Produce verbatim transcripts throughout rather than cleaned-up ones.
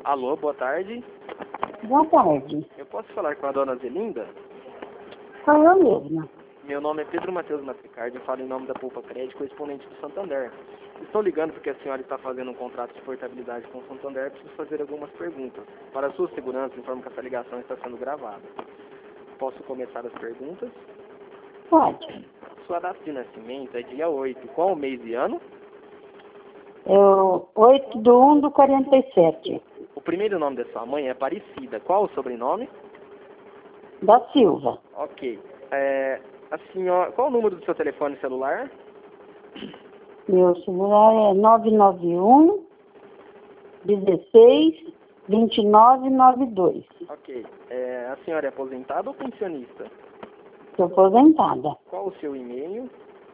Alô, boa tarde. Boa tarde. Eu posso falar com a dona Zelinda? Sou eu mesma. Meu nome é Pedro Matheus Matricardi, eu falo em nome da Poupa Crédito, correspondente do Santander. Estou ligando porque a senhora está fazendo um contrato de portabilidade com o Santander e preciso fazer algumas perguntas. Para a sua segurança, informo que essa ligação está sendo gravada. Posso começar as perguntas? Pode. Sua data de nascimento é dia oito. Qual o mês e ano? Eu, oito de um do quarenta e sete. O primeiro nome da sua mãe é Aparecida. Qual o sobrenome? Da Silva. Ok. É, a senhora, qual o número do seu telefone celular? Meu celular é nove nove um, dezesseis, vinte e nove, noventa e dois. Ok. É, a senhora é aposentada ou pensionista? Estou aposentada. Qual o seu e-mail?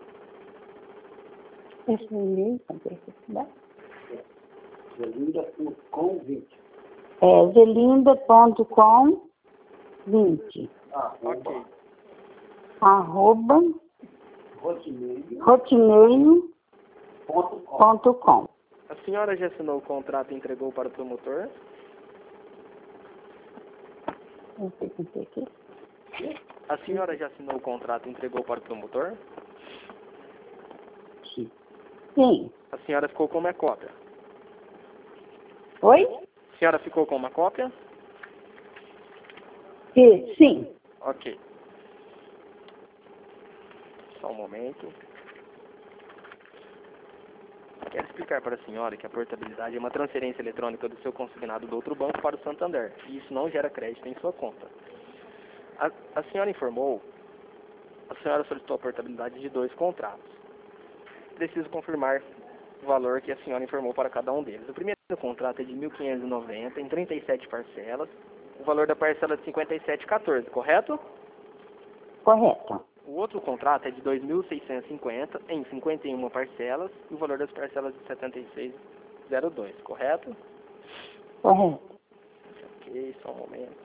Esse e-mail, cadê esse dá? Zelinda ponto com vinte. É zelinda ponto com vinte. Ok. Arroba Hotmail hotmail ponto com. ponto com. A senhora já assinou o contrato e entregou para o promotor? Não sei o que é aqui. A senhora já assinou o contrato e entregou para o promotor? Sim. A senhora ficou com uma cópia? Oi? A senhora ficou com uma cópia? Sim. Sim. Ok. Só um momento. Quero explicar para a senhora que a portabilidade é uma transferência eletrônica do seu consignado do outro banco para o Santander, e isso não gera crédito em sua conta. A, a senhora informou, a senhora solicitou a portabilidade de dois contratos. Preciso confirmar o valor que a senhora informou para cada um deles. O primeiro contrato é de mil quinhentos e noventa em trinta e sete parcelas, o valor da parcela é de cinquenta e sete reais e quatorze centavos, correto? Correto. O outro contrato é de dois mil seiscentos e cinquenta em cinquenta e uma parcelas e o valor das parcelas é de setenta e seis reais e dois centavos, correto? Correto. Ok, só um momento.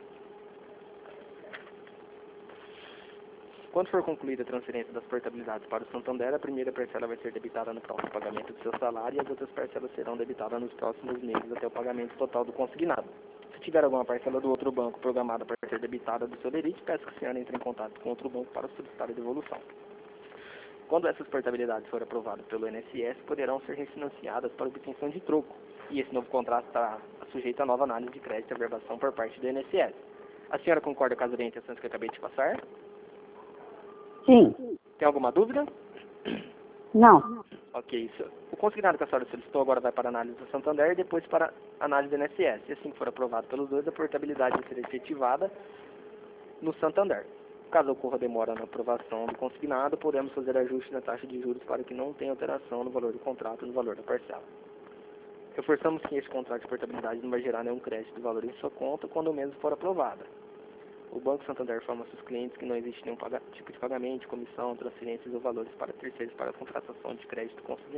Quando for concluída a transferência das portabilidades para o Santander, a primeira parcela vai ser debitada no próximo pagamento do seu salário e as outras parcelas serão debitadas nos próximos meses até o pagamento total do consignado. Se tiver alguma parcela do outro banco programada para ser debitada do seu lerite, peço que a senhora entre em contato com outro banco para solicitar a devolução. Quando essas portabilidades forem aprovadas pelo I N S S, poderão ser refinanciadas para obtenção de troco, e esse novo contrato estará sujeito a nova análise de crédito e averbação por parte do I N S S. A senhora concorda com as orientações que eu acabei de passar? Sim. Tem alguma dúvida? Não. Ok, isso. O consignado que a senhora solicitou agora vai para a análise do Santander e depois para a análise do I N S S. E assim que for aprovado pelos dois, a portabilidade vai ser efetivada no Santander. Caso ocorra demora na aprovação do consignado, podemos fazer ajuste na taxa de juros para que não tenha alteração no valor do contrato e no valor da parcela. Reforçamos que esse contrato de portabilidade não vai gerar nenhum crédito do valor em sua conta quando o mesmo for aprovado. O Banco Santander informa aos seus clientes que não existe nenhum tipo de pagamento, comissão, transferências ou valores para terceiros para a contratação de crédito consignado.